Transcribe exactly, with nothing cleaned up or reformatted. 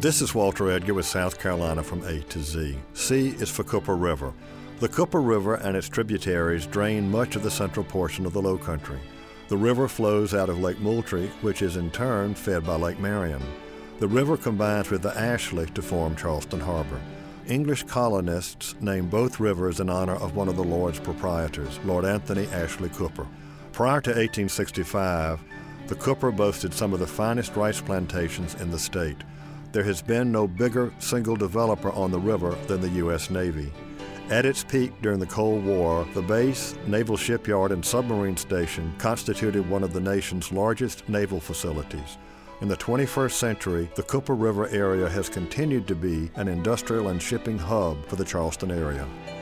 This is Walter Edgar with South Carolina from A to Z. C is for Cooper River. The Cooper River and its tributaries drain much of the central portion of the Lowcountry. The river flows out of Lake Moultrie, which is in turn fed by Lake Marion. The river combines with the Ashley to form Charleston Harbor. English colonists named both rivers in honor of one of the Lord's proprietors, Lord Anthony Ashley Cooper. Prior to eighteen sixty-five, the Cooper boasted some of the finest rice plantations in the state. There has been no bigger single developer on the river than the U S Navy. At its peak during the Cold War, the base, naval shipyard, and submarine station constituted one of the nation's largest naval facilities. In the twenty-first century, the Cooper River area has continued to be an industrial and shipping hub for the Charleston area.